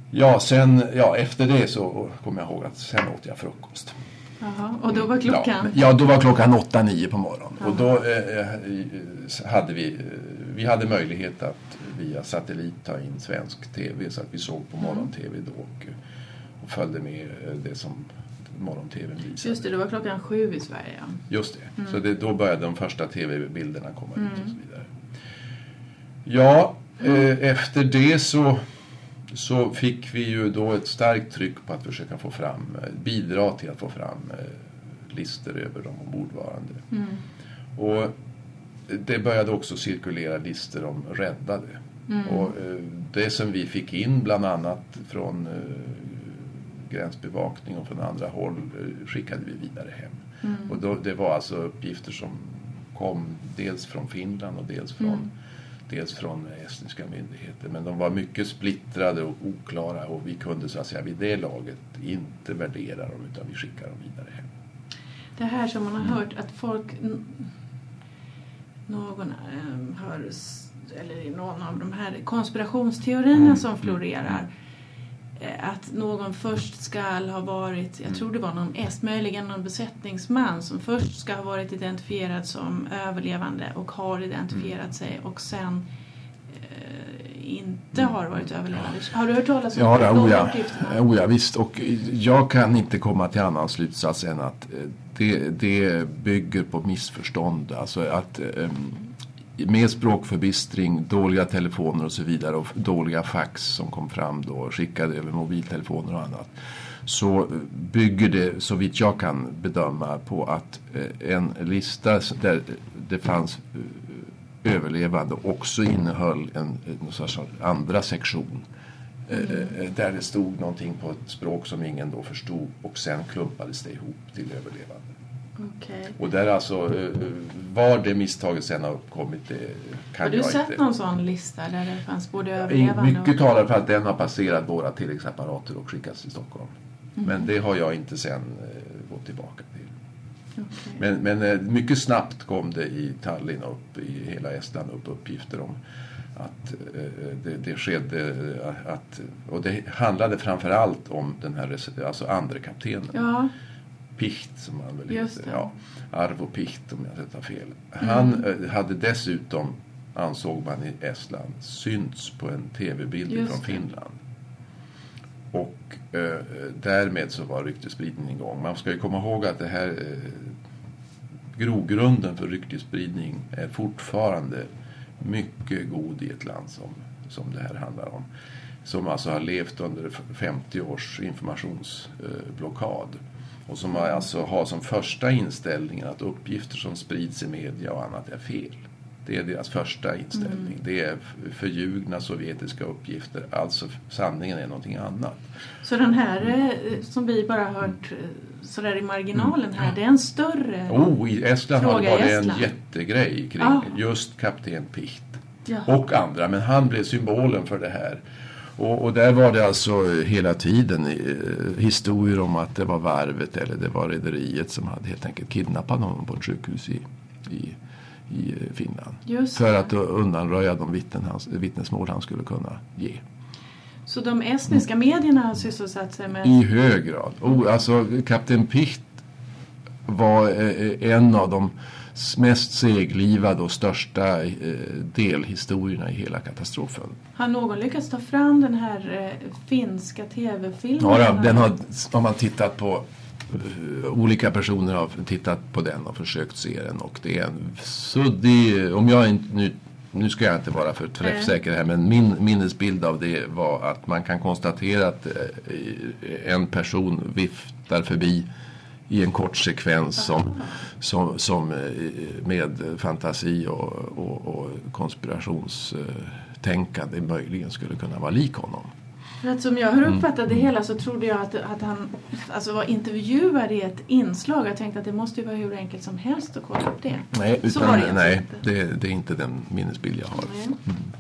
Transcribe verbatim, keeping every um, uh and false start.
Ja, sen, ja, efter det så kommer jag ihåg att sen åt jag frukost. Jaha, och då var klockan? Ja, ja, då var klockan åtta nio på morgonen. Jaha. Och då eh, hade vi, vi hade möjlighet att via satellit ta in svensk tv, så att vi såg på morgon-tv då och, och följde med det som morgon-tvn visade. Just det, det var klockan sju i Sverige. Ja. Just det, mm. så det, då började de första tv-bilderna komma mm. ut och så vidare. Ja, eh, efter det så, så fick vi ju då ett starkt tryck på att försöka få fram, bidra till att få fram eh, listor över de ombordvarande. Mm. Och det började också cirkulera listor om räddade. Mm. Och eh, det som vi fick in bland annat från eh, gränsbevakning och från andra håll eh, skickade vi vidare hem. Mm. Och då, det var alltså uppgifter som kom dels från Finland och dels från, mm. dels från estniska myndigheter. Men de var mycket splittrade och oklara, och vi kunde så att säga vid det laget inte värdera dem, utan vi skickade dem vidare hem. Det här som man har mm. hört att folk... Någon ähm, hör, eller någon av de här konspirationsteorierna mm. som florerar, äh, att någon först ska ha varit, jag tror det var någon est, möjligen någon besättningsman som först ska ha varit identifierad som överlevande och har identifierat mm. sig och sen äh, inte har varit överlevande. Har du hört talas om ja, det? Ja, oja, oja, visst. Och jag kan inte komma till annan slutsats än att det, det bygger på missförstånd. Alltså att med språkförbistring, dåliga telefoner och så vidare och dåliga fax som kom fram då, skickade över mobiltelefoner och annat, så bygger det, så vitt jag kan bedöma, på att en lista där det fanns överlevande också innehöll en, en sorts andra sektion mm. eh, där det stod någonting på ett språk som ingen då förstod, och sen klumpades det ihop till överlevande. Okay. Och där alltså eh, var det misstaget sen har uppkommit, det kan jag inte. Har du sett någon sån lista där det fanns både överlevande mycket och... talar för att den har passerat våra tilläggsapparater och skickats till Stockholm. Mm. Men det har jag inte sen eh, gått tillbaka till. Okay. Men, men mycket snabbt kom det i Tallinn upp, i hela Estland upp uppgifter om att eh, det, det skedde att, och det handlade framförallt om den här, alltså andra kaptenen. Ja. Picht som han väl Just heter. det. Ja, Arvo Picht om jag inte tar fel. Han mm. eh, hade dessutom, ansåg man i Estland, synts på en tv-bild Just från det. Finland. Och eh, därmed så var ryktesspridningen igång. Man ska ju komma ihåg att det här eh, grogrunden för ryktesspridning är fortfarande mycket god i ett land som, som det här handlar om. Som alltså har levt under femtio års informationsblockad. Eh, och som har, alltså, har som första inställningen att uppgifter som sprids i media och annat är fel. Det är deras första inställning. Mm. Det är förljugna sovjetiska uppgifter. Alltså sanningen är någonting annat. Så den här mm. som vi bara har hört sådär i marginalen här, mm. det är en större Oh, i Estland fråga var det i Estland. En jättegrej kring ah. just kapten Picht. Jaha. Och andra. Men han blev symbolen för det här. Och, och där var det alltså hela tiden eh, historier om att det var varvet eller det var rederiet som hade helt enkelt kidnappat honom på ett sjukhus i, i, i Finland. Just för det. att undanröja de vittnen hans, vittnesmål han skulle kunna ge. Så de estniska mm. medierna har sysselsatt sig med... I hög grad. Oh, alltså kapten Picht var eh, en av de mest seglivade och största eh, delhistorierna i hela katastrofen. Har någon lyckats ta fram den här eh, finska tv-filmen? Ja, den har, har man tittat på. Uh, olika personer har tittat på den och försökt se den, och det är en suddig, om jag inte nu, nu ska jag inte vara för träffsäker här, men min minnesbild av det var att man kan konstatera att uh, en person viftar förbi i en kort sekvens som, som, som med fantasi och, och, och konspirationstänkande möjligen skulle kunna vara lik honom. För att som jag har uppfattat det hela så trodde jag att, att han alltså var intervjuad i ett inslag. Jag tänkte att det måste ju vara hur enkelt som helst att kolla upp det. Nej, utan, så var det nej det, det är inte den minnesbild jag har. Mm.